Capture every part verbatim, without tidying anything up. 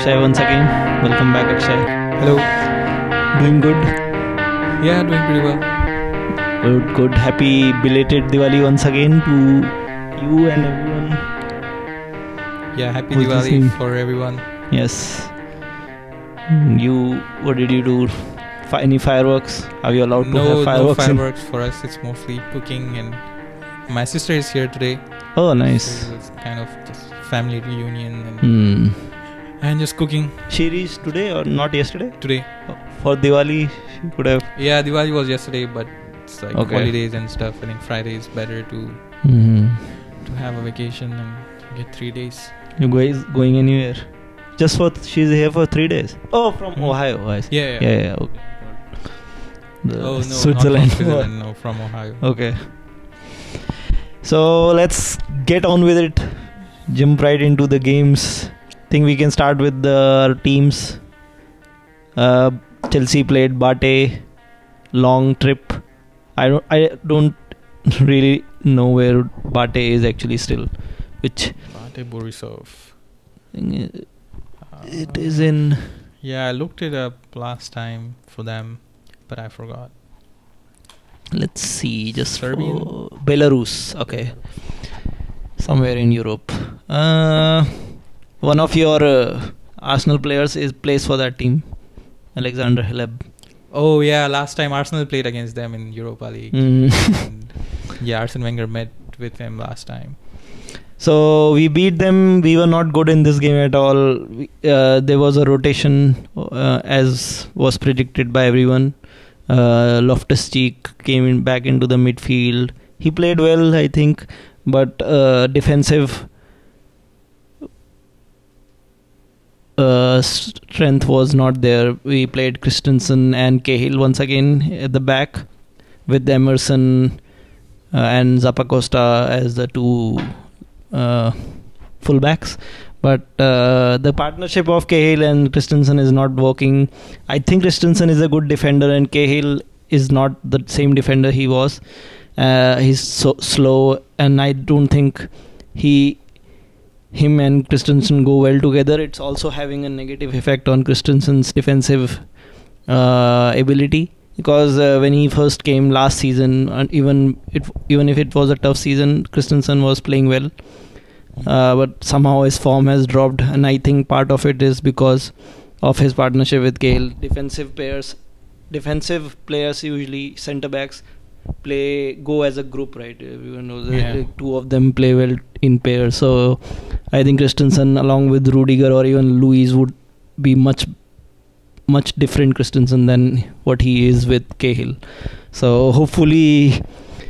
Akshay once again. Welcome back, Akshay. Hello. Doing good? Yeah, doing pretty well. Good, good. Happy belated Diwali once again to you and everyone. Yeah, happy Who's Diwali listening? for everyone. Yes. You, what did you do? Fi- any fireworks? Are you allowed to No, have no fireworks? in- fireworks for us. It's mostly cooking, and my sister is here today. Oh, nice. So it's kind of just family reunion and, Hmm. and just cooking She reached today or not yesterday? today. For Diwali, she could have. Yeah, Diwali was yesterday, but it's like Okay. holidays and stuff. I think Friday is better to Hmm. to have a vacation and get three days. You guys going anywhere? Just for th- she's here for three days. Oh, from Hmm. Ohio. I see. Yeah, yeah. Yeah, yeah. Okay. The Oh no, Switzerland. not from Switzerland. No, from Ohio. Okay. So let's get on with it. Jump right into the games. Think we can start with the teams. Uh, Chelsea played Bate. Long trip. I don't. I don't really know where Bate is actually still. Which Bate Borisov. thing i- Uh, it is in. Yeah, I looked it up last time for them, but I forgot. Let's see. Just Serbian? for Belarus. Okay. Somewhere in Europe. Uh, one of your uh, Arsenal players is plays for that team, Alexander Hleb. Oh yeah, last time Arsenal played against them in Europa League. Mm. And yeah, Arsene Wenger met with them last time. So we beat them. We were not good in this game at all. We, uh, there was a rotation, uh, as was predicted by everyone. Uh, Loftus-Cheek came in back into the midfield. He played well, I think, but uh, defensive uh, strength was not there. We played Christensen and Cahill once again at the back, with Emerson uh, and Zappacosta as the two uh, fullbacks. But uh, the partnership of Cahill and Christensen is not working. I think Christensen is a good defender and Cahill is not the same defender he was. Uh, he's so slow, and I don't think he him and Christensen go well together. It's also having a negative effect on Christensen's defensive uh, ability, because uh, when he first came last season, and even it, even if it was a tough season, Christensen was playing well. Uh, but somehow his form has dropped, and I think part of it is because of his partnership with Cahill. Defensive players, defensive players usually centre backs play go as a group, right? Everyone knows that, Yeah. like, two of them play well in pairs. So I think Christensen along with Rudiger or even Luis would be much much different Christensen than what he is with Cahill. So hopefully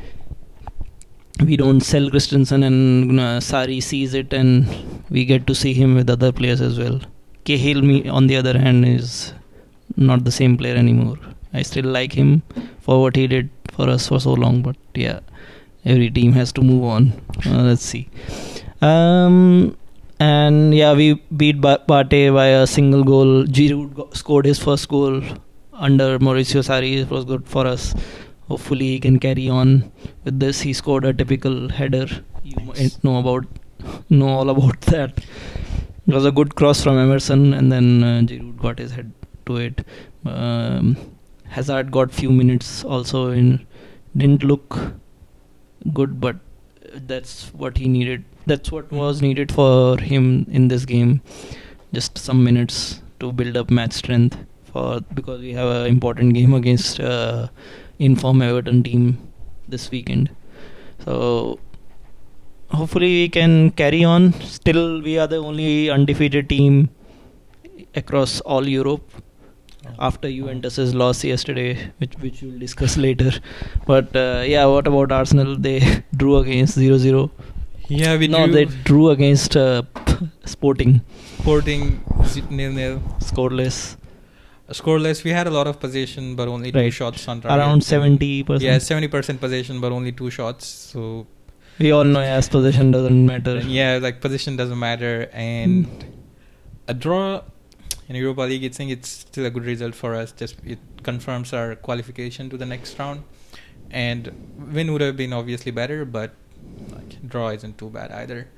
we don't sell Christensen and uh, Sari sees it and we get to see him with other players as well. Cahill, me on the other hand, is not the same player anymore. I still like him for what he did for us for so long, but yeah, every team has to move on. Uh, let's see. Um, and yeah, we beat ba- Bate by a single goal. Giroud go- scored his first goal under Mauricio Sarri. It was good for us. Hopefully he can carry on with this. He scored a typical header. You might know about know all about that. It was a good cross from Emerson, and then uh, Giroud got his head to it. Um, Hazard got few minutes also. In didn't look good, but that's what he needed. That's what was needed for him in this game. Just some minutes to build up match strength for, because we have an important game against uh, in-form Everton team this weekend. So hopefully we can carry on. Still, we are the only undefeated team across all Europe after Juventus's loss yesterday, which which we'll discuss later. But uh, yeah, what about Arsenal? They drew against zero zero. Yeah, we No, drew they drew against uh, Sporting, Sporting z- nil nil. scoreless, Scoreless. We had a lot of possession, but only two Right. shots on target. around seventy percent. Yeah, seventy percent possession, but only two shots. So We all know, yes, possession doesn't matter. yeah, like position doesn't matter, and a draw in Europa League, I think it's still a good result for us. Just it confirms our qualification to the next round, and win would have been obviously better, but like draw isn't too bad either.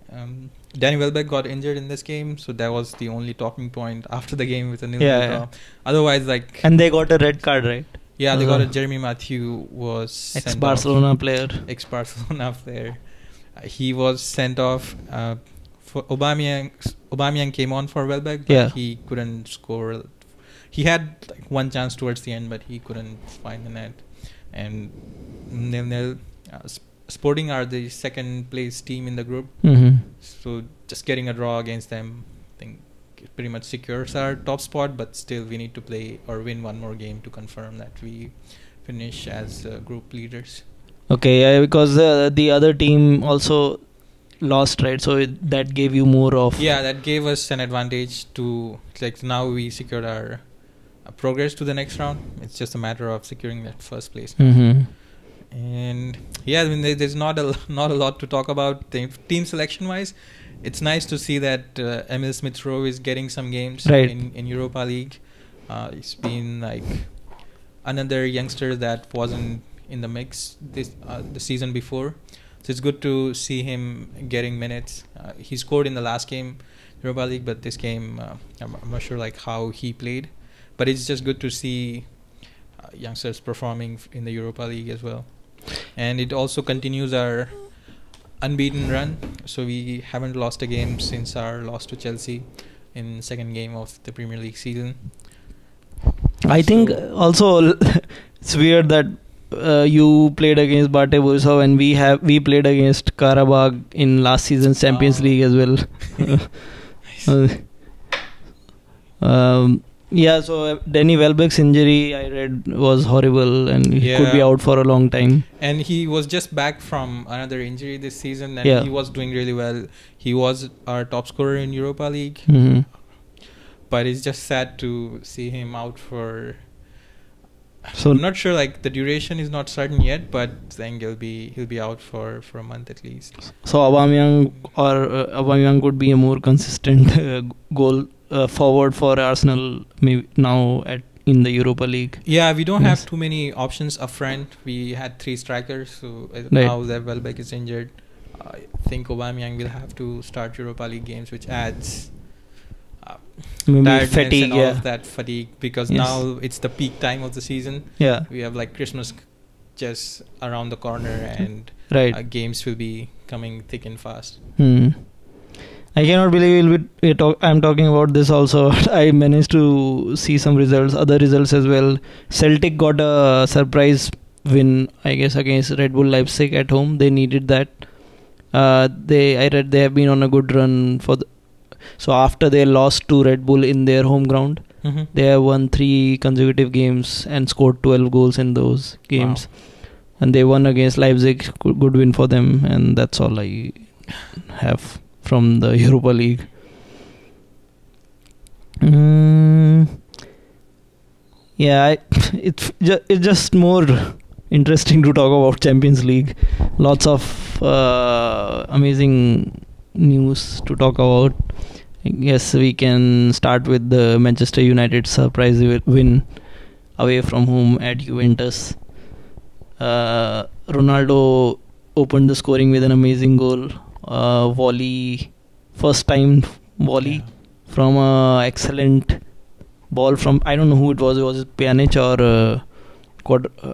Um, Danny Welbeck got injured in this game, so that was the only talking point after the game with a nil Yeah, draw. yeah. Otherwise, like And they got a red card, right? yeah, they got a Uh, Jeremy Matthew was sent off. Ex-Barcelona player. Ex-Barcelona player. Uh, he was sent off. Uh, for Aubameyang, Aubameyang came on for Welbeck, but Yeah. he couldn't score. He had like one chance towards the end, but he couldn't find the net. And nil nil. Uh, Sp- Sporting are the second place team in the group, Mm-hmm. so just getting a draw against them, I think, it pretty much secures our top spot. But still, we need to play or win one more game to confirm that we finish as uh, group leaders. Okay, yeah, because uh, the other team also lost, right? So it, that gave you more of... Yeah, that gave us an advantage to, like, now we secured our uh, progress to the next round. It's just a matter of securing that first place. Mm-hmm. And yeah, I mean, there- there's not a not a lot to talk about the team selection wise. It's nice to see that uh, Emil Smith Rowe is getting some games Right. in, in Europa League. Uh, he's been like another youngster that wasn't in the mix this uh, the season before. So it's good to see him getting minutes. Uh, he scored in the last game Europa League, but this game uh, I'm, I'm not sure like how he played. But it's just good to see uh, youngsters performing f- in the Europa League as well. And it also continues our unbeaten run. So we haven't lost a game since our loss to Chelsea in second game of the Premier League season. I think So- also it's weird that uh, you played against Bate Borisov and we have we played against Karabakh in last season's Champions Ah. League as well. Uh, um, yeah, so uh, Danny Welbeck's injury I read was horrible and he could be Yeah. out for a long time. And he was just back from another injury this season, and Yeah. he was doing really well. He was our top scorer in Europa League, Mm-hmm. but it's just sad to see him out for. So I'm not sure, like the duration is not certain yet, but I think he'll be he'll be out for, for a month at least. So Aubameyang or uh, Aubameyang could be a more consistent uh, goal uh, forward for Arsenal maybe now at in the Europa League. Yeah, we don't Yes. have too many options up front. We had three strikers, so uh, Right. now that Welbeck is injured, I think Aubameyang will have to start Europa League games, which adds uh, Maybe tiredness fatigue, and all yeah. of that fatigue, because Yes. now it's the peak time of the season. Yeah, We have like Christmas just around the corner, and right. uh, games will be coming thick and fast. Hmm. I cannot believe we'll be, we talk, I'm talking about this also. I managed to see some results, other results as well. Celtic got a surprise win, I guess, against Red Bull Leipzig at home. They needed that. Uh, they I read they have been on a good run for the, so after they lost to Red Bull in their home ground, Mm-hmm. they have won three consecutive games and scored twelve goals in those games. And they won against Leipzig. Good, good win for them, and that's all I have from the Europa League. Mm, yeah, I, it, ju- it's just more interesting to talk about Champions League. Lots of uh, amazing news to talk about. I guess we can start with the Manchester United surprise wi- win away from home at Juventus. Uh, Ronaldo opened the scoring with an amazing goal. Uh, volley, first time volley Yeah. from a excellent ball from, I don't know who it was. Was it Pjanic or uh, Quad- uh,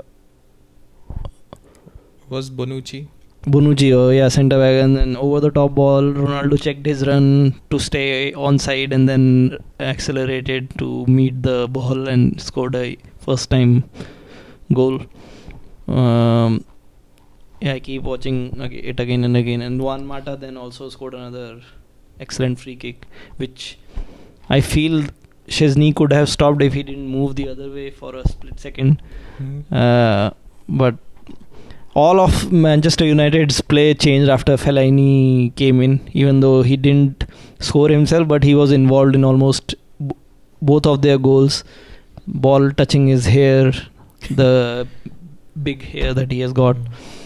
Was Bonucci? Bonucci? Oh yeah, centre back, and then over the top ball. Ronaldo checked his run to stay onside and then accelerated to meet the ball and scored a first time goal. Um, yeah, I keep watching ag- it again and again. And Juan Mata then also scored another excellent free kick, which I feel Chesney could have stopped if he didn't move the other way for a split second. Mm-hmm. Uh, but all of Manchester United's play changed after Fellaini came in, even though he didn't score himself, but he was involved in almost b- both of their goals. Ball touching his hair, the big hair that he has got,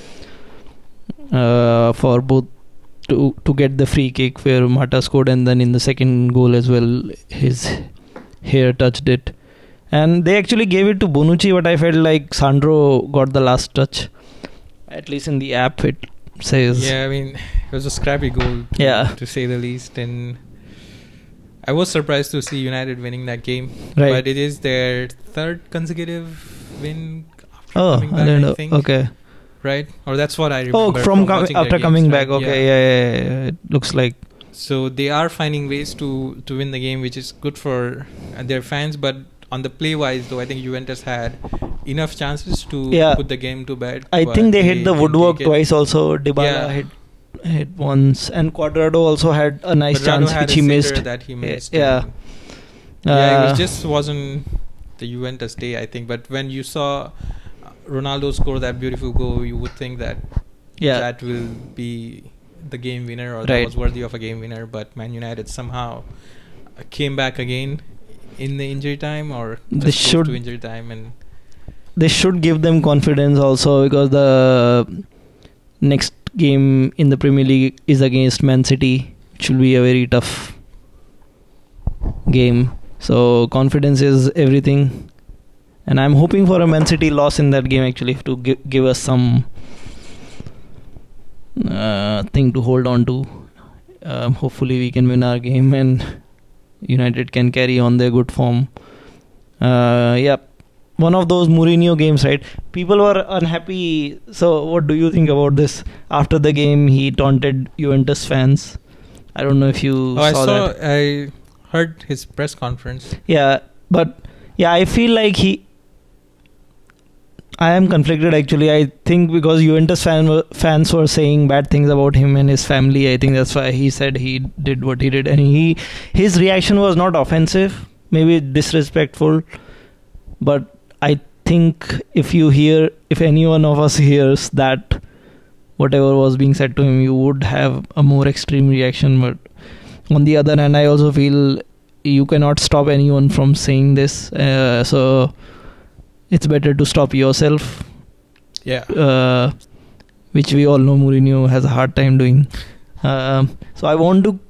uh, for both to to get the free kick where Mata scored, and then in the second goal as well, his hair touched it. And they actually gave it to Bonucci, but I felt like Sandro got the last touch. At least in the app, it says. Yeah, I mean, it was a scrappy goal, to, Yeah. to say the least. And I was surprised to see United winning that game. Right. But it is their third consecutive win after Oh, coming I back, don't I know. think. Okay. Right? Or that's what I Oh, remember. from com- watching their after games, coming right? back. Okay. Yeah. Yeah, yeah, yeah. It looks like. So they are finding ways to, to win the game, which is good for uh, their fans. But on the play-wise, though, I think Juventus had enough chances to Yeah. put the game to bed. I but think they hit the didn't woodwork take it. twice also. Dybala Yeah. hit hit once, and Cuadrado also had a nice Cuadrado chance had which a he sitter missed. That he missed. Yeah. and- yeah, it Uh, was just wasn't the Juventus day, I think. But when you saw Ronaldo score that beautiful goal, you would think that yeah. that will be the game winner, or Right. that was worthy of a game winner. But Man United somehow uh, came back again in the injury time, or They just close should- to injury time, and They should give them confidence also, because the next game in the Premier League is against Man City, which will be a very tough game. So confidence is everything, and I'm hoping for a Man City loss in that game actually, to gi- give us some uh, thing to hold on to. Um, hopefully we can win our game and United can carry on their good form. Uh, yeah, one of those Mourinho games, right? People were unhappy. So what do you think about this? After the game, he taunted Juventus fans. I don't know if you oh, I saw, saw, that. I heard his press conference. Yeah, but yeah, I feel like he. I am conflicted actually. I think because Juventus fan were, fans were saying bad things about him and his family. I think that's why he said he did what he did, and he his reaction was not offensive, maybe disrespectful, but I think if you hear, if any one of us hears that whatever was being said to him, you would have a more extreme reaction. But on the other hand, I also feel you cannot stop anyone from saying this. Uh, so it's better to stop yourself. Yeah. Uh, which we all know Mourinho has a hard time doing. Um so I want to.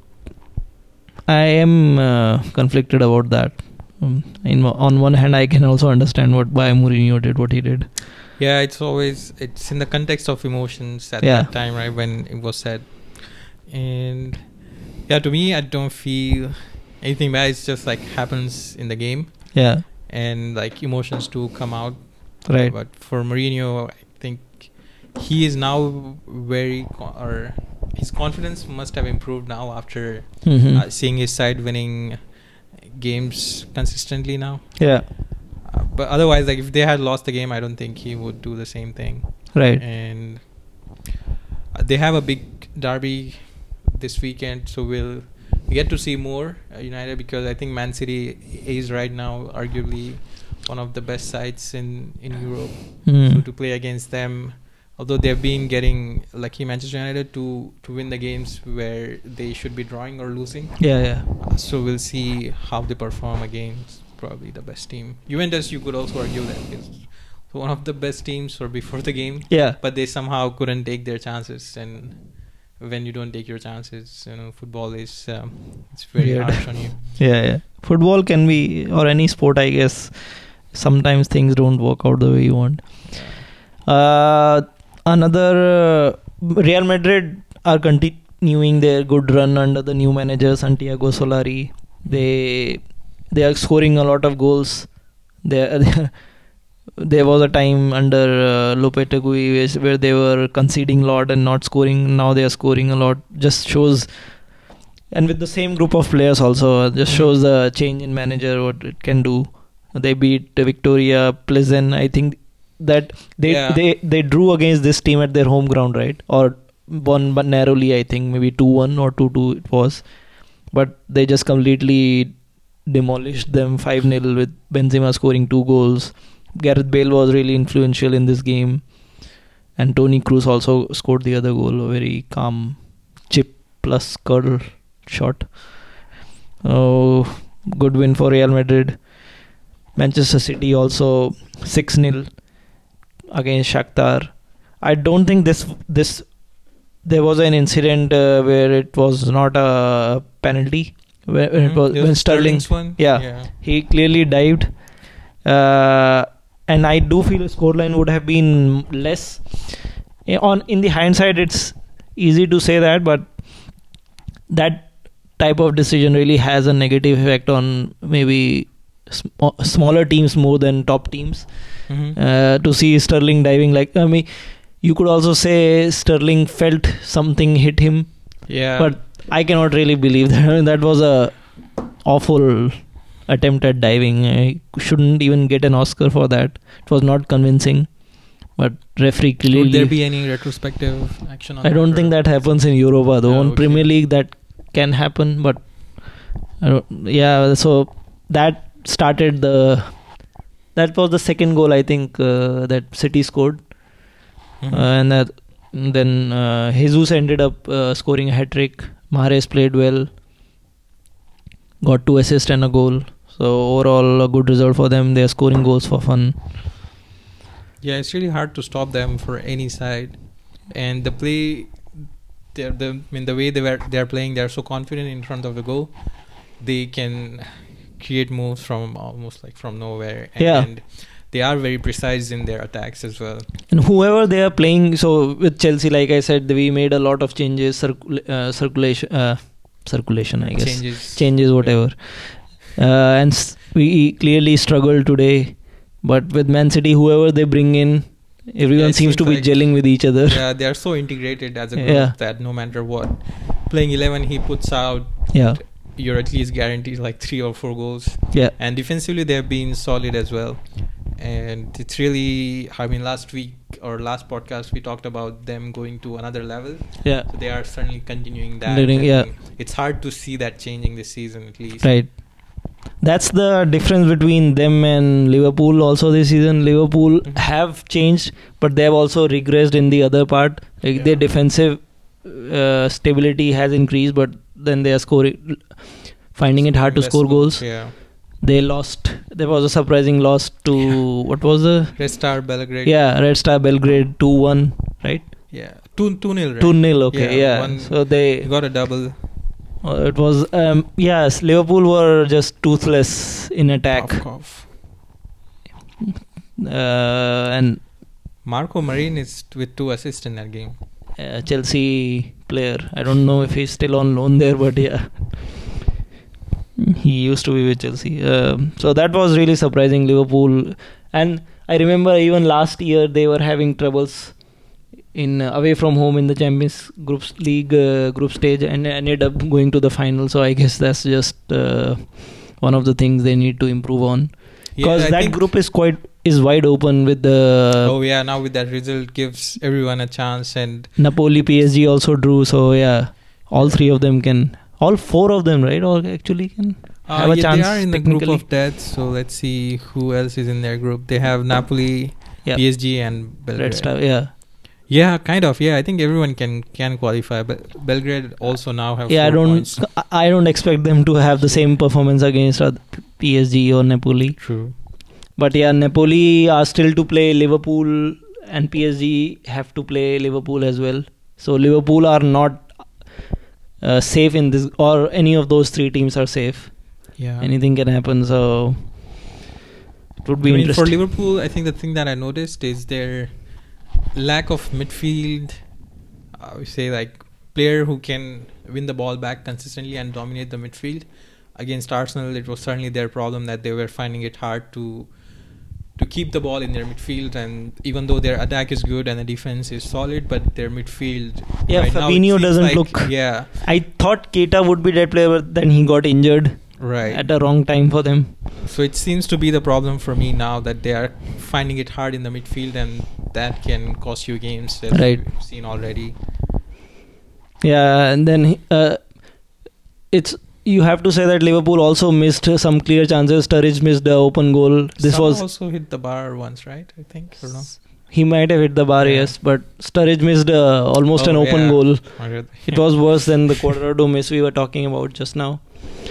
I am uh, conflicted about that. Um, in, on one hand, I can also understand what why Mourinho did what he did. Yeah, it's always, it's in the context of emotions at Yeah. that time, right, when it was said. And yeah, to me, I don't feel anything bad. It's just like happens in the game, Yeah, and like emotions do come out. right. But for Mourinho, I think he is now very, co- or his confidence must have improved now after Mhm. uh, seeing his side winning games consistently now. Yeah, Uh, but otherwise, like if they had lost the game, I don't think he would do the same thing. right. And uh, they have a big derby this weekend, so we'll we get to see more uh, United, because I think Man City is right now arguably one of the best sides in in Europe. Mm. So to play against them, although they've been getting lucky, Manchester United, to to win the games where they should be drawing or losing. Yeah, yeah. Uh, so we'll see how they perform against probably the best team. Juventus, you could also argue that is one of the best teams or before the game, Yeah, but they somehow couldn't take their chances. And when you don't take your chances, you know, football is um, it's very Weird. harsh on you. yeah, yeah. Football can be, or any sport, I guess. Sometimes things don't work out the way you want. Uh, another uh, Real Madrid are continuing their good run under the new manager Santiago Solari. They they are scoring a lot of goals. They there was a time under uh, Lopetegui where they were conceding a lot and not scoring. Now they are scoring a lot. Just shows, and with the same group of players also, just shows the change in manager, what it can do. They beat Victoria Pleasant. I think that they Yeah. they they drew against this team at their home ground, right? Or won but narrowly, I think maybe two one or two two it was. But they just completely demolished them five nil with Benzema scoring two goals. Gareth Bale was really influential in this game, and Toni Kroos also scored the other goal, a very calm chip plus curl shot. Oh, good win for Real Madrid. Manchester City also six nil against Shakhtar. I don't think this this there was an incident uh, where it was not a penalty, where, when it Mhm. was There when was Sterling, Sterling's one. yeah. yeah. he clearly dived, uh, and I do feel the scoreline would have been less. Eh, On in the hindsight, it's easy to say that, but that type of decision really has a negative effect on maybe sm- smaller teams more than top teams. Mm-hmm. Uh, to see Sterling diving, like, I mean, you could also say Sterling felt something hit him, Yeah. but I cannot really believe that. I mean, that was a awful attempt at diving. I shouldn't even get an Oscar for that. It was not convincing, but referee clearly. Would there be any retrospective action on I that, don't or- think that happens in Europa though. Oh, On okay. Premier League that can happen, but I don't, yeah. So that started the. That was the second goal, I think, uh, that City scored, Mhm. uh, and that, then uh, Jesus ended up uh, scoring a hat trick. Mahrez played well, got two assists and a goal. So overall, a good result for them. They are scoring goals for fun. Yeah, it's really hard to stop them for any side, and the play, they're the I mean the way they were they're playing, they're so confident in front of the goal, they can create moves from almost like from nowhere, and Yeah. they are very precise in their attacks as well. And whoever they are playing, so with Chelsea, like I said, we made a lot of changes, circul- uh, circulation, uh, circulation, I guess, Changes. changes, whatever. Uh, and s- we clearly struggled today. But with Man City, whoever they bring in, everyone Yeah, it seems to seems be like- gelling with each other. Yeah, they are so integrated as a group Yeah. that no matter what playing eleven he puts out, Yeah, you're at least guaranteed like three or four goals. yeah, And defensively, they've been solid as well. And it's really, I mean, last week or last podcast, we talked about them going to another level. yeah. So they are certainly continuing that. Doing- and yeah. It's hard to see that changing this season, at least. Right. That's the difference between them and Liverpool also this season. Liverpool Mhm. have changed, but they have also regressed in the other part. Like Yeah. their defensive uh, stability has increased, but then they are scoring, finding it hard to Less score goals. Yeah. They lost. There was a surprising loss to what was the Red Star Belgrade. yeah Red Star Belgrade two one, right? Yeah. two two nil, right? two nil. Okay, Yeah, yeah. one- So they You got a double. uh, it was um, yes. Liverpool were just toothless in attack, Cough, cough. uh, and Marco Marin is with two assists in that game. uh, Chelsea player. I don't know if he's still on loan there, but yeah, he used to be with Chelsea. Um, so that was really surprising, Liverpool. And I remember even last year they were having troubles in uh, away from home in the Champions Groups League uh, group stage and ended up going to the final. So I guess that's just uh, one of the things they need to improve on, because Yeah, I that think- group is quite is wide open with the oh yeah, now with that result gives everyone a chance, and Napoli, P S G also drew. So yeah, all three of them can, all four of them, right? Or actually can uh, have a yeah, chance they are in the group technically. of death. So let's see who else is in their group. They have Napoli, Yeah. P S G, and Belgrade. Red Star. Yeah, Yeah, kind of. Yeah, I think everyone can can qualify. But Belgrade also now have yeah. I four don't, points. I don't expect them to have the same performance against uh, P S G or Napoli. True. But yeah, Napoli are still to play Liverpool, and P S G have to play Liverpool as well. So Liverpool are not uh, safe in this, or any of those three teams are safe. Yeah. Anything can happen. So it would be I mean, for interesting. Liverpool, I think the thing that I noticed is their lack of midfield. I would say like player who can win the ball back consistently and dominate the midfield. Against Arsenal, it was certainly their problem that they were finding it hard to to keep the ball in their midfield. And even though their attack is good and the defense is solid, but their midfield, Yeah, right now it Fabinho seems doesn't like- look- Yeah, I thought Keita would be that player, but then he got injured right. at a wrong time for them. So it seems to be the problem for me now that they are finding it hard in the midfield, and that can cost you games, as Right. we've seen already. Yeah, and then uh, it's you have to say that Liverpool also missed some clear chances. Sturridge missed the open goal. This Salah was also hit the bar once, right? I think. Or no? he might have hit the bar, Yeah. yes, but Sturridge missed uh, almost Oh, an open yeah. goal. Or- It was worse than the Cuadrado miss we were talking about just now.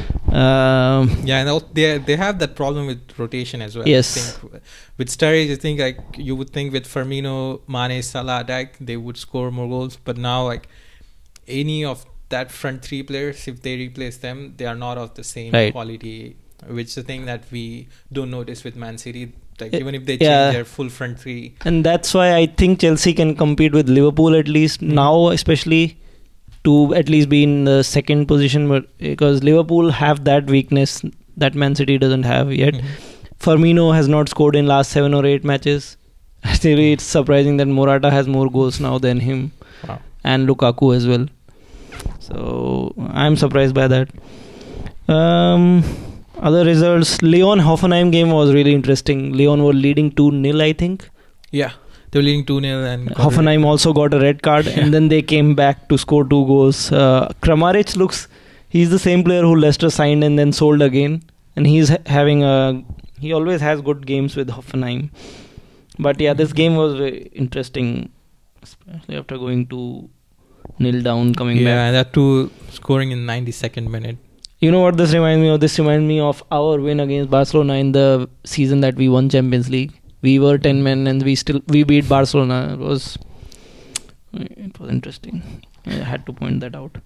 Um, Yeah, and al- they they have that problem with rotation as well. Yes. I think with Sturridge, I think like you would think with Firmino, Mane, Salah attack, they would score more goals. But now, like any of that front three players, if they replace them, they are not of the same Right. quality. Which is the thing that we don't notice with Man City. Like Uh, even if they change yeah. their full front three. And that's why I think Chelsea can compete with Liverpool at least Mhm. now, especially to at least be in the second position, but because Liverpool have that weakness that Man City doesn't have yet. Mhm. Firmino has not scored in last seven or eight matches. Actually, it's surprising that Morata has more goals now than him, Wow. and Lukaku as well. So I'm surprised by that. Um, other results: Lyon Hoffenheim game was really interesting. Lyon were leading two nil, I think. Yeah, they were leading two nil and got Hoffenheim rid- also got a red card, Yeah. and then they came back to score two goals. Uh, Kramaric looks, he's the same player who Leicester signed and then sold again, and he's ha- having a, he always has good games with Hoffenheim. But yeah, this game was very interesting, especially after going to nil down, coming yeah, back. and that too scoring in ninety-second minute. You know what this reminds me of? This reminds me of our win against Barcelona in the season that we won Champions League. We were ten men and we still we beat Barcelona. It was it was interesting. I had to point that out.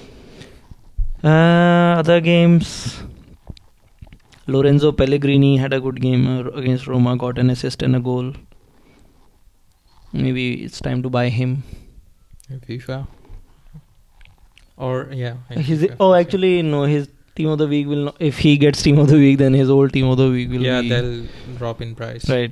Uh, other games. Lorenzo Pellegrini had a good game uh, against Roma. Got an assist and a goal. Maybe it's time to buy him. In FIFA. Or yeah. in His, FIFA, oh, for sure. actually no. His team of the week will not. If he gets team of the week, then his old team of the week will Yeah, be they'll drop in price. right.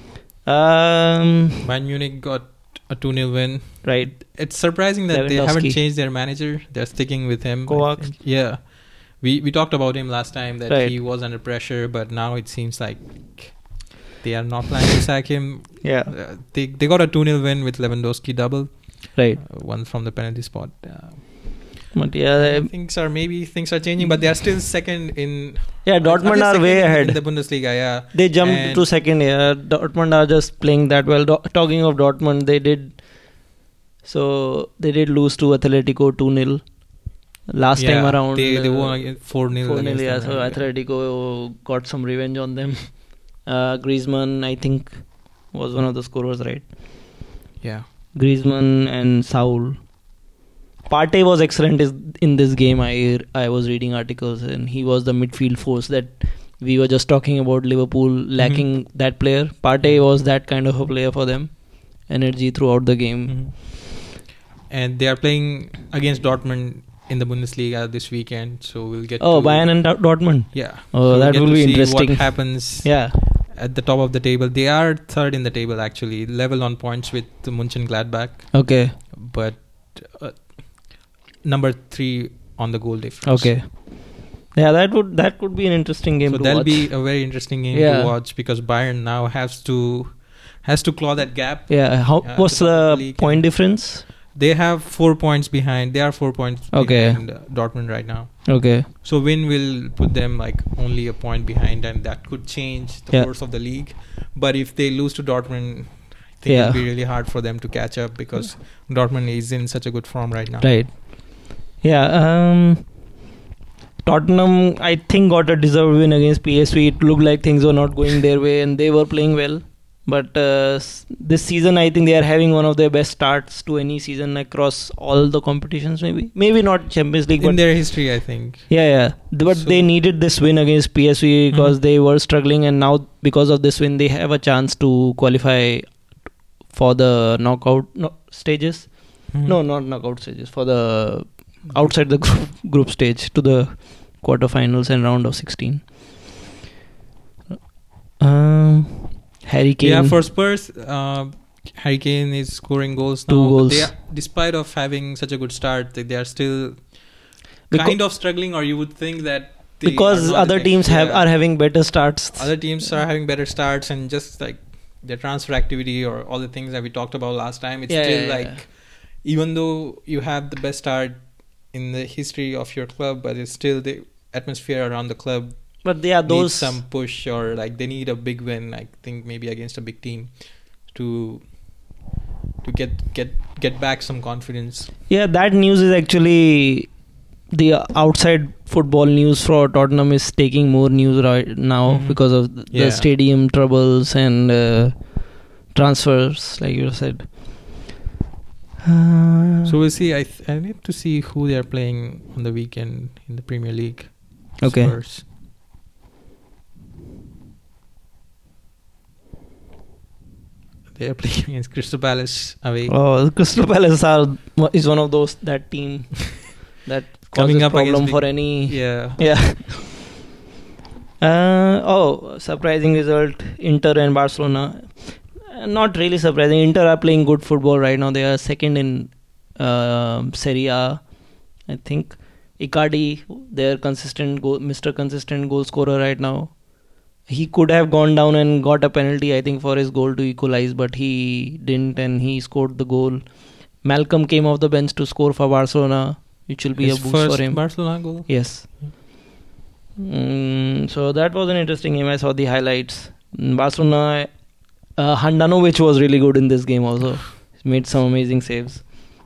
Um, Bayern Munich got a two nil win. right. It's surprising that they Lewandowski. haven't changed their manager. They're sticking with him. I Kovac. think. Yeah. We we talked about him last time that Right. he was under pressure, but now it seems like they are not planning to sack him. Yeah. Uh, they they got a two nil win with Lewandowski double, Right. uh, one from the penalty spot. Uh, But yeah, things are maybe things are changing, but they are still second in. yeah. Dortmund are second way in- ahead. in the Bundesliga. Yeah, They jumped And- to second. Yeah, Dortmund are just playing that well. Do- talking of Dortmund, they did. So they did lose to Atletico two nil last yeah, time around. They they uh, won four nil. four nil. Yeah, so Atletico got some revenge on them. Uh, Griezmann, I think, was one of the scorers, right? Yeah. Griezmann and Saul. Partey was excellent is- in this game. I I was reading articles and he was the midfield force that we were just talking about. Liverpool lacking that player. Partey was that kind of a player for them. Energy throughout the game. Mhm. And they are playing against Dortmund in the Bundesliga this weekend, so we'll get. Oh, to, Bayern and Dort- Dortmund. Yeah. Oh, So we'll that get will to be see interesting. What happens Yeah, at the top of the table? They are third in the table actually, level on points with the Mönchengladbach, okay, but uh, number three on the goal difference. okay. Yeah, that would that could be an interesting game So to that'll watch. be a very interesting game Yeah. to watch because Bayern now has to has to claw that gap. yeah, how Yeah, what's the top of the the league point and- difference? They have four points behind. They are four points Okay. behind uh, Dortmund right now. Okay, So win will put them like only a point behind, and that could change the Yeah. course of the league. But if they lose to Dortmund, I think Yeah. it'll be really hard for them to catch up because Dortmund is in such a good form right now. right. Yeah, um, Tottenham, I think, got a deserved win against P S V. It looked like things were not going their way, and they were playing well. But uh, s- this season, I think they are having one of their best starts to any season across all the competitions. Maybe, maybe not Champions League, In but their history, I think. yeah, yeah. But So- they needed this win against P S V because Mhm. they were struggling, and now because of this win, they have a chance to qualify for the knockout no, stages. Mhm. No, not knockout stages. For the outside the group, group stage to the quarterfinals and round of sixteen. Um, Harry Kane. Yeah, for Spurs, uh, Harry Kane is scoring goals now. Two but goals. They are, despite of having such a good start, they, they are still Beca- kind of struggling, or you would think that they because are not other as teams ex- have yeah. are having better starts. Other teams are having better starts, and just like their transfer activity or all the things that we talked about last time, it's Yeah, still yeah, like yeah. even though you have the best start in the history of your club, but it's still the atmosphere around the club But they are needs those some push, or like they need a big win. I think maybe against a big team to to get get get back some confidence. Yeah, that news is actually the outside football news for Tottenham is taking more news right now Mhm. because of the Yeah. stadium troubles and uh, transfers, like you said. Uh, So we'll see. I th- I need to see who they are playing on the weekend in the Premier League. Okay. Spurs. They are playing against Crystal Palace away. Oh, the Crystal Palace are is one of those that team that Coming causes up problem against for big- any. Yeah. Yeah. Uh, oh, surprising result. Inter and Barcelona. Uh, Not really surprising. Inter are playing good football right now. They are second in uh, Serie A, I think. Icardi, their consistent goal, Mister Consistent goal scorer right now. He could have gone down and got a penalty, I think, for his goal to equalize, but he didn't, and he scored the goal. Malcolm came off the bench to score for Barcelona, which will be His a boost first for him. Barcelona goal. Yes. Mm, so that was an interesting game. I saw the highlights. Mm, Barcelona, uh, Handanovic was really good in this game also. He made some amazing saves.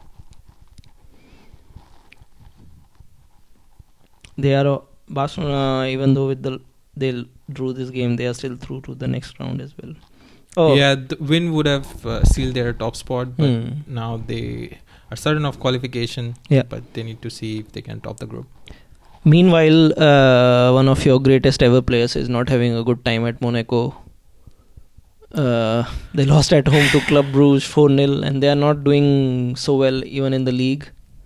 They are uh, Barcelona, even though with the they drew this game, they are still through to the next round as well. Oh, Yeah, the win would have uh, sealed their top spot, but Hmm. now they are certain of qualification. Yeah. But they need to see if they can top the group. Meanwhile, uh, one of your greatest ever players is not having a good time at Monaco. Uh, they lost at home to Club Brugge four nil, and they are not doing so well even in the league.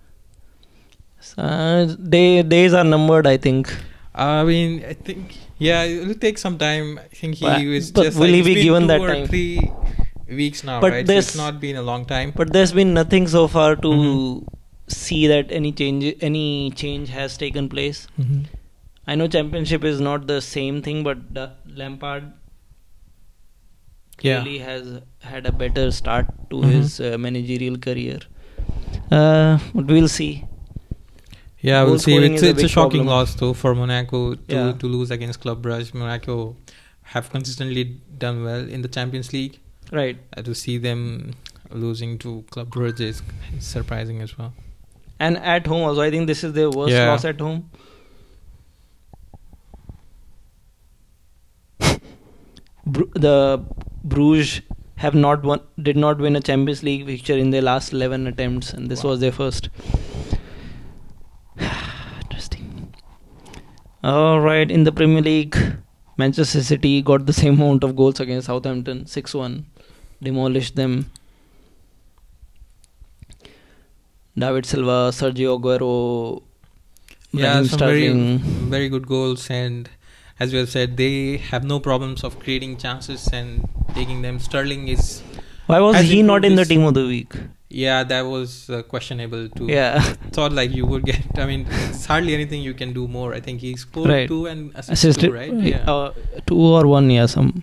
Uh, day, days are numbered, I think. I mean, I think, yeah, it will take some time. I think he But- was but just will like, he it's be been given two that or time? three weeks now, But right? So this- it's not been a long time. But there's been nothing so far to Mhm. see that any change, any change has taken place. Mm-hmm. I know Championship is not the same thing, but uh, Lampard Yeah. really has had a better start to Mhm. his uh, managerial career. Uh, but we'll see. Yeah, Goal we'll see. scoring It's, is a it's a big shocking problem. loss though for Monaco to, Yeah. to lose against Club Brugge. Monaco have consistently done well in the Champions League. Right. Uh, to see them losing to Club Brugge is surprising as well. And at home also, I think this is their worst Yeah. loss at home. Bru- the Bruges have not won, did not win a Champions League fixture in their last eleven attempts, and this Wow. was their first. Interesting. All right, in the Premier League, Manchester City got the same amount of goals against Southampton, six one, demolished them. David Silva, Sergio Aguero, Yeah, Raheem some very Sterling. very good goals, and as we have said, they have no problems of creating chances and taking them. Sterling is, Why was has he not improved in the his- team of the week? yeah, that was uh, questionable too. Yeah, Thought like you would get. I mean, it's hardly anything you can do more. I think he scored Right. two and assisted, assisted two, right? Yeah. uh, two or one, yeah, some.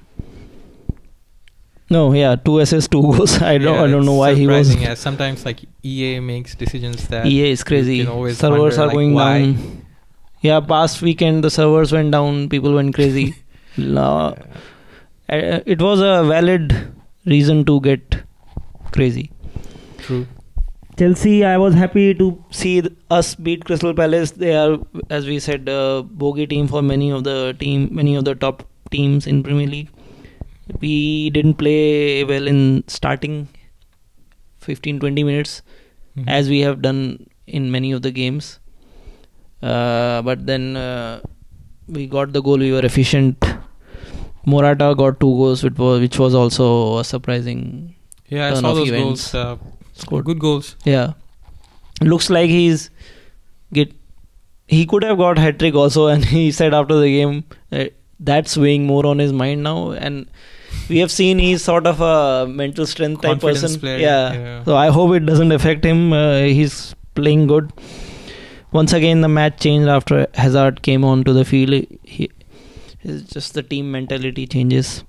No, yeah, two assists, two goals. I don't, Yeah, I don't know it's why he was. surprising, as sometimes like E A makes decisions that E A is crazy. you can always Servers wonder, are like, going why. down. Yeah, past weekend the servers went down. People went crazy. No, uh, it was a valid reason to get crazy. True. Chelsea, I was happy to see th- us beat Crystal Palace. They are, as we said, a bogey team for many of the team, many of the top teams in Premier League. We didn't play well in starting fifteen to twenty minutes, Mhm. as we have done in many of the games. Uh, but then uh, we got the goal. We were efficient. Morata got two goals, which was which was also a surprising Yeah, I turn saw of those events. goals. Uh, score. good goals. Yeah, looks like he's get. He could have got hat trick also, and he said after the game uh, that's weighing more on his mind now. And we have seen he's sort of a mental strength type Confidence person. player, Yeah. yeah. So I hope it doesn't affect him. Uh, he's playing good. Once again, the match changed after Hazard came on to the field. He, it's just the team mentality changes.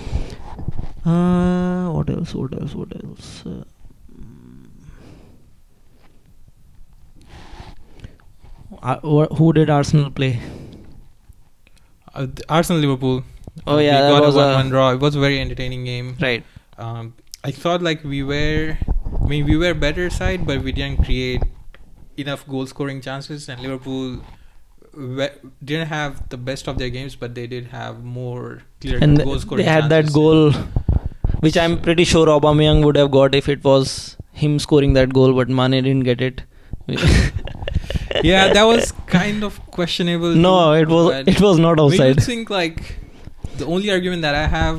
Uh, what else? What else? What else? Uh, Uh, wh- who did Arsenal play? Uh, th- Arsenal Liverpool. Oh, Uh, yeah, we that got was a a- one-one draw. It was a very entertaining game. Right. Um, I thought like we were, I mean, we were better side, but we didn't create enough goal-scoring chances. And Liverpool we- didn't have the best of their games, but they did have more clear And th- goal-scoring. they had that chances. goal, which I'm pretty sure Aubameyang would have got if it was him scoring that goal, but Mane didn't get it. Yeah, that was kind of questionable. No, too, it was but it was not when you offside. think like the only argument that I have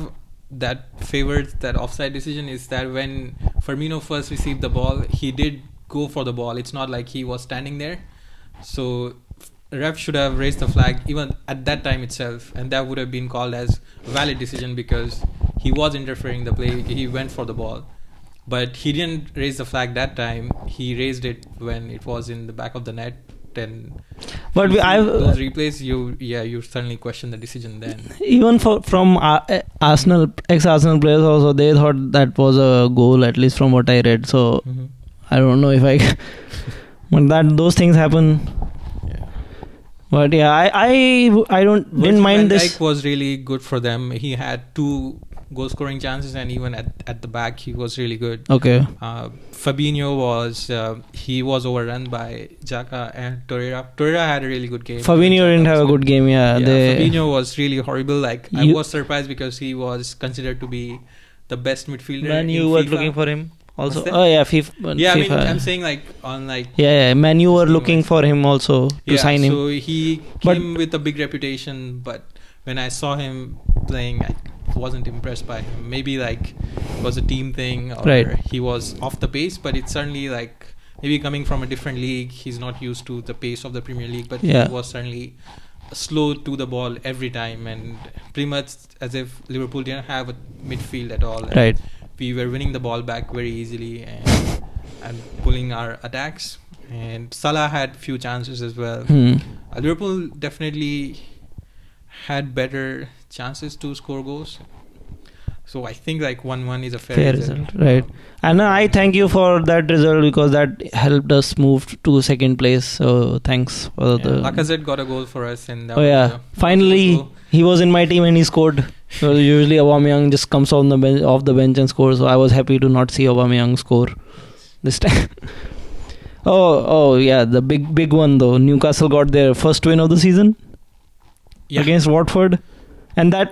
that favors that offside decision is that when Firmino first received the ball, he did go for the ball. It's not like he was standing there. So ref should have raised the flag even at that time itself, and that would have been called as a valid decision because he was interfering the play. He went for the ball. But he didn't raise the flag that time. He raised it when it was in the back of the net. And but we, I those replays, you yeah, you certainly question the decision then. Even for from uh, Arsenal ex-Arsenal players also, they thought that was a goal, at least from what I read. So Mm-hmm. I don't know if I, but that those things happen. Yeah. But yeah, I I, I don't Virgil didn't mind van this. Dijk was really good for them. He had two goal scoring chances, and even at, at the back he was really good. Okay. Uh, Fabinho was uh, he was overrun by Xhaka and Torreira. Torreira had a really good game. Fabinho didn't have a good game. Yeah, Yeah, they, Fabinho was really horrible. Like I You- was surprised because he was considered to be the best midfielder. Man, in you were FIFA. looking for him also. What's that? Oh yeah, FIFA. Yeah, I FIFA. mean, I'm saying like on like yeah, yeah, Man, you were Team looking wise. for him also to yeah. sign him. So he But- came with a big reputation, but when I saw him playing, I wasn't impressed by him. Maybe like it was a team thing, or Right. he was off the pace. But it's certainly like maybe coming from a different league, he's not used to the pace of the Premier League. But Yeah. he was certainly slow to the ball every time, and pretty much as if Liverpool didn't have a midfield at all. And Right. we were winning the ball back very easily and and pulling our attacks. And Salah had few chances as well. Hmm. Uh, Liverpool definitely had better chances to score goals. So I think like one one is a fair, Fair result. result, right? And I thank you for that result because that helped us move to second place. So thanks for Yeah, the. Lacazette got a goal for us, and that Oh was yeah! a- Finally, goal. he was in my team and he scored. So usually Aubameyang just comes on the bench, off the bench and scores. So I was happy to not see Aubameyang score this time. oh, oh yeah! The big, big one though. Newcastle got their first win of the season Yeah. against Watford, and that.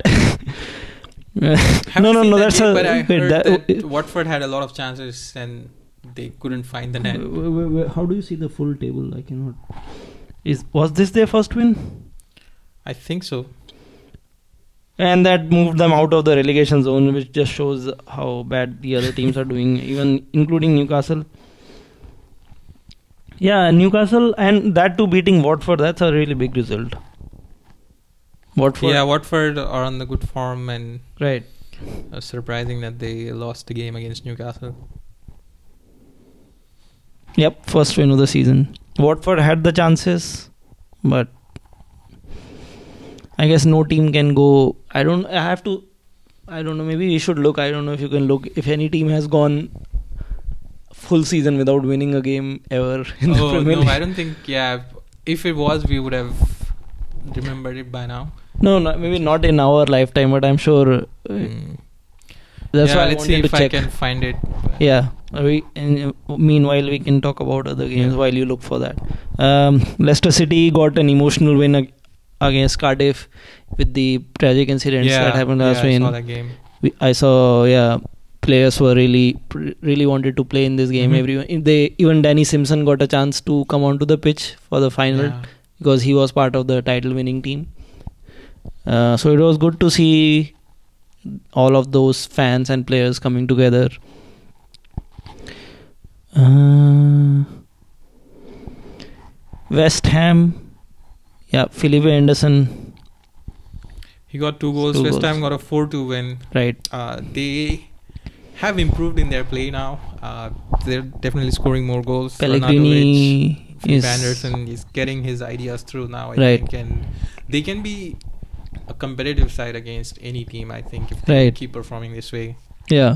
Haven't no, no, seen no. that That's yet, a. but I wait, heard that- that, Watford had a lot of chances and they couldn't find the net. Wait, wait, wait, how do you see the full table? I cannot. Is was this their first win? I think so. And that moved them out of the relegation zone, which just shows how bad the other teams are doing, even including Newcastle. Yeah, Newcastle, and that too beating Watford. That's a really big result. Watford. Yeah, Watford are on the good form, and Right. uh, surprising that they lost the game against Newcastle. Yep, first win of the season. Watford had the chances, but I guess no team can go. I don't. I have to. I don't know. Maybe we should look. I don't know if you can look. If any team has gone full season without winning a game ever in the Oh Premier no, League. I don't think. Yeah, if it was, we would have remembered it by now. No, no, maybe not in our lifetime, but I'm sure. Uh, Mm. That's yeah, why I let's see wanted if to I check. can find it. Yeah. We, and uh, meanwhile, we can talk about other games Yeah. while you look for that. Um, Leicester City got an emotional win ag- against Cardiff with the tragic incidents yeah, that happened last yeah, I week. saw that game. We, I saw, yeah, players were really, pr- really wanted to play in this game. Mhm. Everyone, they even Danny Simpson got a chance to come onto the pitch for the final Yeah. because he was part of the title-winning team. Uh, so it was good to see all of those fans and players coming together. Uh, West Ham, yeah, Felipe Anderson, He got two goals. Two West goals. Ham got a four two win. right? Uh, they have improved in their play now. Uh, they're definitely scoring more goals. Pellegrini Felipe is Anderson is getting his ideas through now, I Right. think, and they can be a competitive side against any team, I think, if they Right. keep performing this way. yeah.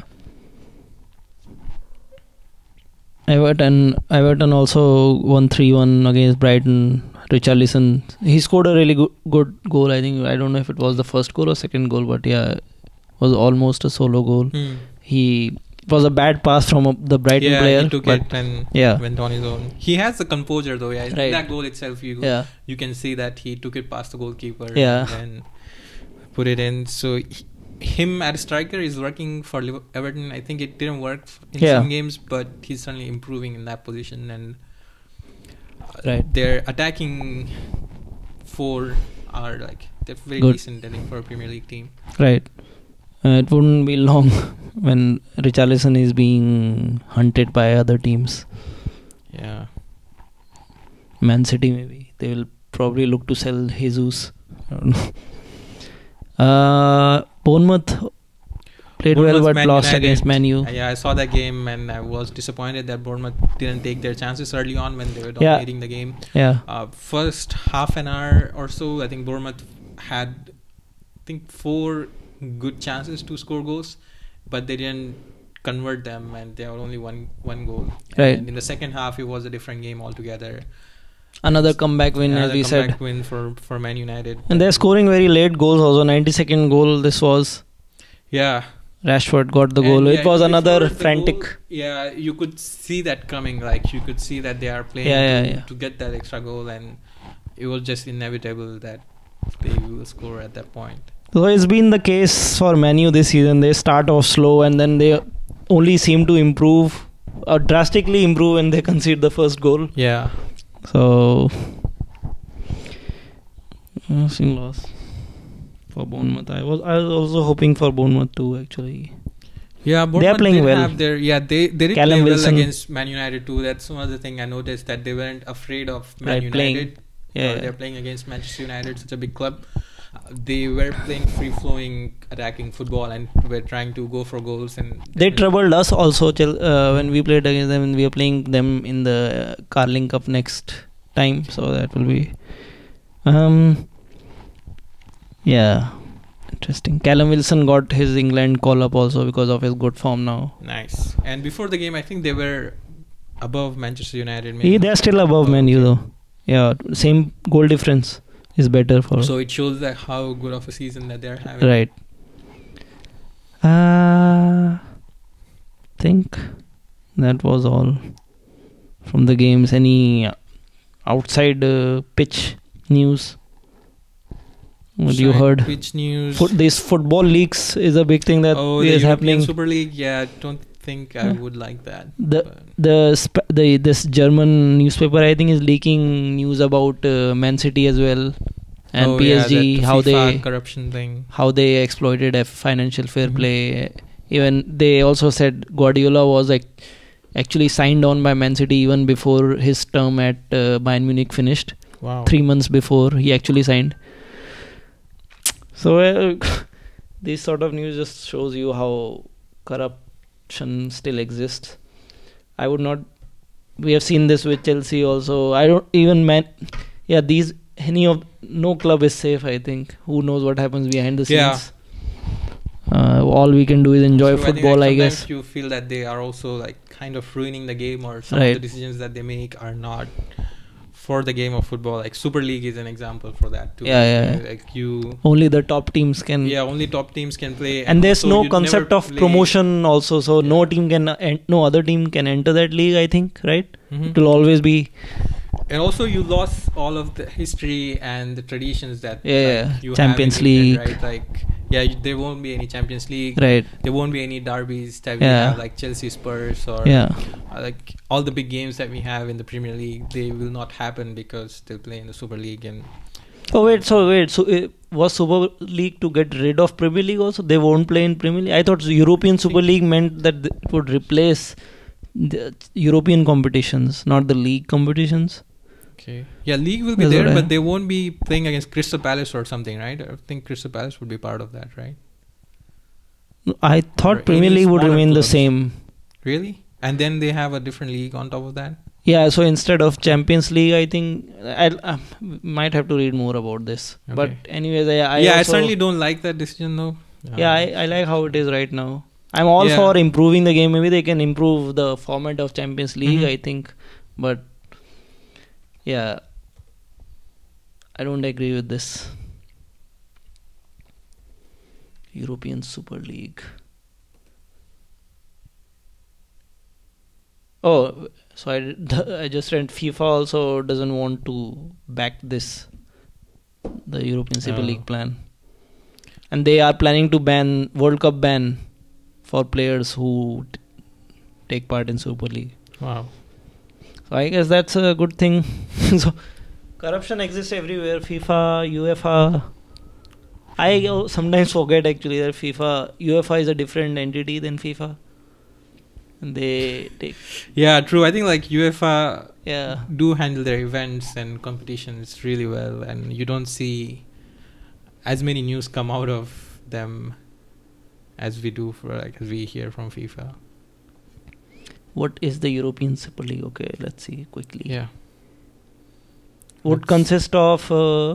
Everton, Everton also won three one against Brighton. Richarlison, he scored a really good, good goal. I think I don't know if it was the first goal or second goal, but yeah, it was almost a solo goal. Hmm. He it was a bad pass from a, the Brighton yeah, player. he took but it and yeah, went on his own. He has the composure though. Yeah, Right. that goal itself, you yeah, you can see that he took it past the goalkeeper Yeah. and put it in. So he, him at striker is working for Liver- Everton. I think it didn't work f- in Yeah. some games, but he's certainly improving in that position. And uh, Right. their attacking four are like they're very Good. decent, I think, for a Premier League team. right. Uh, it wouldn't be long when Richarlison is being hunted by other teams. Yeah. Man City maybe. They will probably look to sell Jesus. I don't know. Uh, Bournemouth played well Bournemouth, but Man lost United. against Man U. Uh, Yeah, I saw that game and I was disappointed that Bournemouth didn't take their chances early on when they were Yeah. dominating the game. Yeah. Uh, first half an hour or so, I think Bournemouth had, I think, four good chances to score goals, but they didn't convert them, and they were only one one goal. Right. And in the second half, it was a different game altogether. Another comeback win, Another as we comeback said. win for for Man United. And they're scoring very late goals also. ninety-second goal this was. Yeah. Rashford got the And goal. yeah, It was before another the frantic. goal, yeah, you could see that coming. Like you could see that they are playing Yeah, yeah, to, yeah. to get that extra goal, and it was just inevitable that they will score at that point. So it's been the case for Man U this season. They start off slow and then they only seem to improve, or drastically improve when they concede the first goal. Yeah. So, losing loss for Bournemouth. I was I was also hoping for Bournemouth too. Actually, Yeah, Bournemouth playing did well. Have their, yeah, they they did Callum play Wilson. well against Man United too. That's one other thing I noticed, that they weren't afraid of Man Right, United. playing. Yeah, Uh, yeah. they're playing against Manchester United, such a big club. Uh, they were playing free-flowing, attacking football, and were trying to go for goals. And They troubled us also Chel- uh, when we played against them. And we are playing them in the uh, Carling Cup next time, so that will be. Um. Yeah, interesting. Callum Wilson got his England call up also because of his good form now. Nice. And before the game, I think they were above Manchester United. Yeah, they are still above Oh, Man U okay. though. Yeah, same goal difference is better for. So it shows that how good of a season that they're having. Right. Uh, think that was all from the games. Any outside uh, pitch news? What you Side heard? Pitch news. Foot, this football leagues is a big thing that oh, is the European happening. Super League. Yeah, I don't think I Yeah. would like that. The but- the sp- the this German newspaper I think is leaking news about uh, Man City as well and oh, P S G, yeah, that how FIFA they corruption thing. how they exploited a financial fair Mhm. play. Even they also said Guardiola was like actually signed on by Man City even before his term at uh, Bayern Munich finished. Wow. Three months before he actually signed. So uh, this sort of news just shows you how corruption still exists. I would not. We have seen this with Chelsea also. I don't even man. Yeah, these any of no club is safe. I think. Who knows what happens behind the scenes? Yeah. Uh, all we can do is enjoy So I think, football. like, I sometimes guess. you feel that they are also like kind of ruining the game, or some Right. of the decisions that they make are not for the game of football. Like Super League is an example for that too. Yeah, yeah, yeah. Like you. Only the top teams can. Yeah, only top teams can play. And there's also no you'd concept never of play- promotion also, so no Yeah. team can, en- no other team can enter that league. I think, right? Mhm. It will always be. And also, you lost all of the history and the traditions that Yeah, like, yeah. you Champions have in England, League. right? Like, yeah, you, there won't be any Champions League. Right. There won't be any derbies that we Yeah. have, like Chelsea, Spurs, or Yeah. uh, like all the big games that we have in the Premier League. They will not happen because they'll play in the Super League. And Oh wait, so wait, so uh, was Super League to get rid of Premier League also? They won't play in Premier League. I thought European Super League meant that it would replace the European competitions, not the league competitions. okay, yeah, league will be That's there, what I- but they won't be playing against Crystal Palace or something, right? I think Crystal Palace would be part of that, right? I thought Or Premier any League would smaller remain the clubs. same. Really? And then they have a different league on top of that. Yeah, so instead of Champions League, I think I uh, might have to read more about this. But Okay. anyways, I, I yeah, I also, certainly don't like that decision though. yeah, I, I like how it is right now. I'm all Yeah. for improving the game. Maybe they can improve the format of Champions League, Mhm. I think. But yeah, I don't agree with this. European Super League. Oh, so I, I just read FIFA also doesn't want to back this, the European Super Oh. League plan. And they are planning to ban World Cup ban for players who t- take part in Super League. Wow. So I guess that's a good thing. So corruption exists everywhere. FIFA, UEFA. I uh, sometimes forget actually that FIFA, UEFA is a different entity than FIFA. And they take. Yeah, true. I think like UEFA Yeah. do handle their events and competitions really well, and you don't see as many news come out of them as we do for like as we hear from FIFA. What is the European Super League? Okay, let's see quickly. Yeah. Would Let's- consist of uh,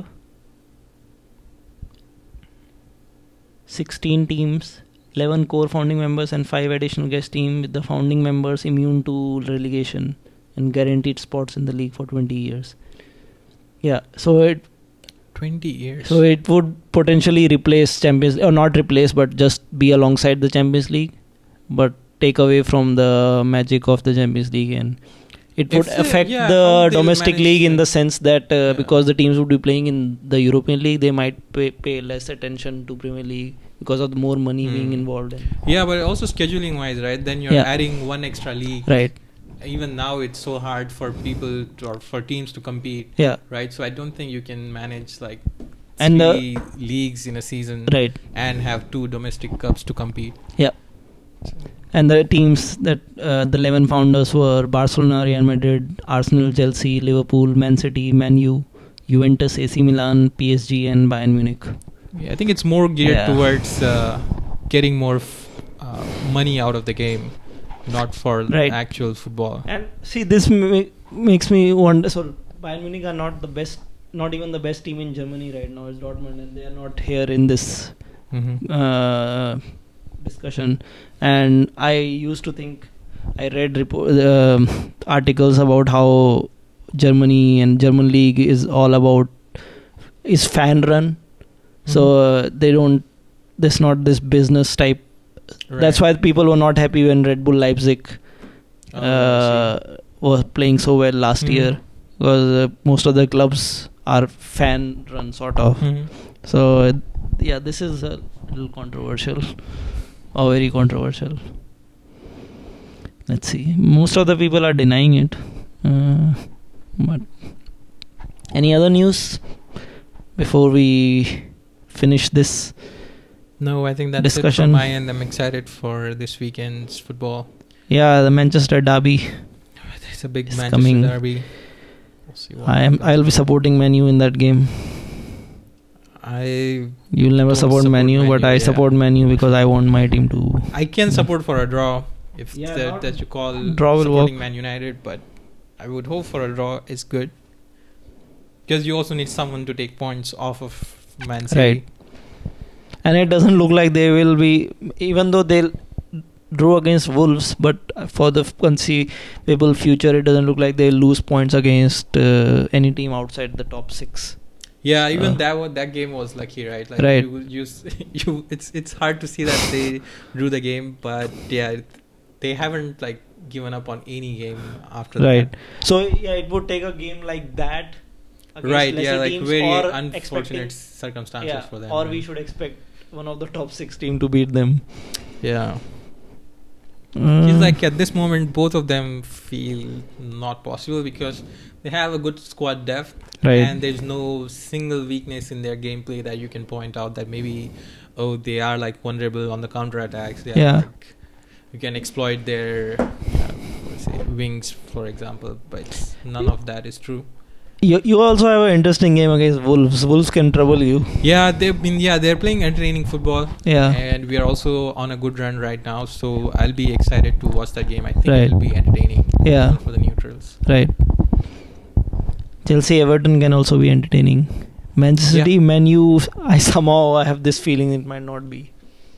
sixteen teams, eleven core founding members, and five additional guest teams, with the founding members immune to relegation and guaranteed spots in the league for twenty years. Yeah, so it twenty years. so it would potentially replace Champions, or not replace, but just be alongside the Champions League, but take away from the magic of the Champions League, and it would If they- affect yeah, how the they'll domestic manage league in it. the sense that uh, Yeah. because the teams would be playing in the European League, they might pay, pay less attention to Premier League because of the more money being Hmm. involved in. Yeah, but also scheduling wise, right? Then you're Yeah. adding one extra league. Right. Even now, it's so hard for people to, or for teams to compete, Yeah. right? So I don't think you can manage like And the- three leagues in a season Right. and have two domestic cups to compete. Yeah. And the teams that uh, the eleven founders were Barcelona, Real Madrid, Arsenal, Chelsea, Liverpool, Man City, Man U, Juventus, A C Milan, P S G, and Bayern Munich. Yeah, I think it's more geared Yeah. towards uh, getting more f- uh, money out of the game, not for Right. actual football. And see, this ma- makes me wonder. So Bayern Munich are not the best, not even the best team in Germany right now. It's Dortmund, and they are not here in this Mm-hmm. uh, discussion. And I used to think, I read report, um articles about how Germany and German league is all about is fan run. So uh, they don't. There's not this business type. That's why people were not happy when Red Bull Leipzig Oh, uh, was playing so well last Mhm. year, because uh, most of the clubs are fan run sort of. Mhm. So uh, yeah, this is a little controversial, or very controversial. Let's see. Most of the people are denying it. Uh, but any other news before we finish this? No, I think that's it Discussion. from my end. I'm excited for this weekend's football. Yeah, the Manchester Derby. It's a big It's Manchester coming. derby. We'll see what I am. happens. I'll be supporting Man U in that game. I You'll never Don't support, support Man U, Man but U, I yeah. support Man U because I want my team to. I can Yeah. support for a draw if Yeah, that, not- that you call draw will supporting work. Man United, but I would hope for a draw is good because you also need someone to take points off of Man City. Right. And it doesn't look like they will be, even though they'll draw against Wolves, but for the conceivable future, it doesn't look like they'll lose points against uh, any team outside the top six. Yeah, even Uh, that one, that game was lucky, right? Like Right. You, you, s- you, it's it's hard to see that they drew the game, but yeah, it, they haven't like given up on any game after Right. that. So yeah, it would take a game like that. against Right. lesser Yeah, like teams, very or unfortunate expecting- circumstances yeah, for them. or yeah. we should expect one of the top six team to beat them. Yeah. Uh, It's like at this moment, both of them feel not possible because they have a good squad depth, right. and there's no single weakness in their gameplay that you can point out that maybe, oh, they are like vulnerable on the counter attacks. They are Yeah. like, you can exploit their uh, let's say wings, for example, but none of that is true. You you also have an interesting game against Wolves. Wolves can trouble you. Yeah, they've been yeah they're playing entertaining football, Yeah. and we are also on a good run right now. So I'll be excited to watch that game. I think Right. it'll be entertaining. Yeah. For the neutrals. Right. Chelsea Everton can also be entertaining. Manchester Yeah. City, Man U, I somehow I have this feeling it might not be.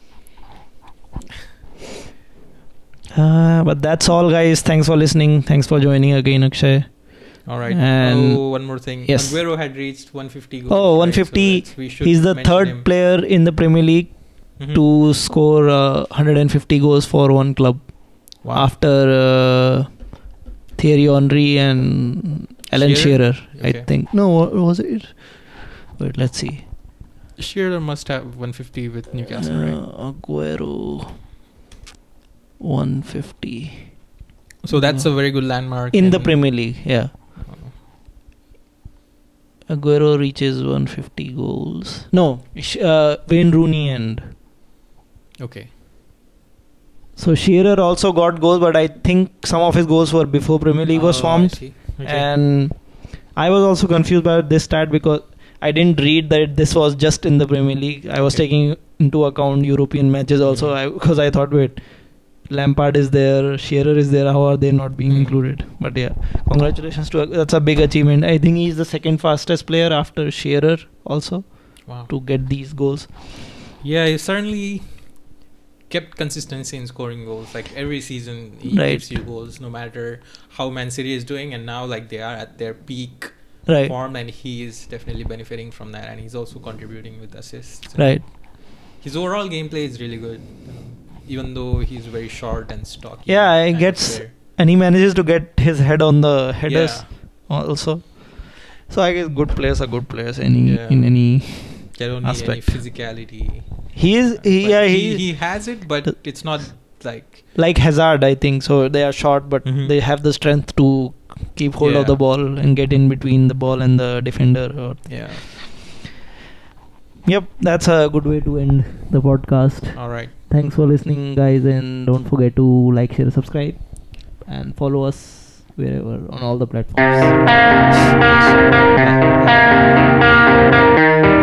Uh, but that's all, guys. Thanks for listening. Thanks for joining again, Akshay. All right. And- oh, one more thing. yes. Aguero had reached one fifty goals. Oh, right? one fifty. So that's- we should He's the mention third him. player in the Premier League Mhm. to score uh, one hundred fifty goals for one club, Wow. after uh, Thierry Henry and Alan Shearer? Shearer, I Okay. think. No, what was it? Wait, let's see. Shearer must have one fifty with Newcastle, right? Uh, Aguero, one fifty So that's a very good landmark in the Premier League. Yeah. Aguero reaches one hundred fifty goals. No, sh- uh, Wayne Rooney and Okay. so Shearer also got goals, but I think some of his goals were before Premier League was Oh, I formed. see. Okay. And I was also confused by this stat because I didn't read that this was just in the Premier League. I was Okay. taking into account European matches also, Mhm. I, because I thought, wait, Lampard is there, Shearer is there, how are they not being Mhm. included? But yeah, congratulations to that's a big achievement. I think he's the second fastest player after Shearer also Wow. to get these goals. Yeah, he certainly kept consistency in scoring goals. Like every season, he Right. gives you goals, no matter how Man City is doing. And now, like they are at their peak Right, form, and he is definitely benefiting from that. And he's also contributing with assists. right. His overall gameplay is really good, um, even though he's very short and stocky. Yeah, he kind of gets- player. And he manages to get his head on the headers Yeah. also. So I guess good players are good players any Yeah. in any. They don't need aspect. any physicality. He is he, But yeah he, he, he has it, but the- it's not like like Hazard, I think. So they are short, but Mhm. they have the strength to keep hold of Yeah. the ball and get in between the ball and the defender. Or, yeah. yep, that's a good way to end the podcast. All right. Thanks for listening, guys, and don't forget to like, share, subscribe, and follow us wherever on all the platforms. Bye.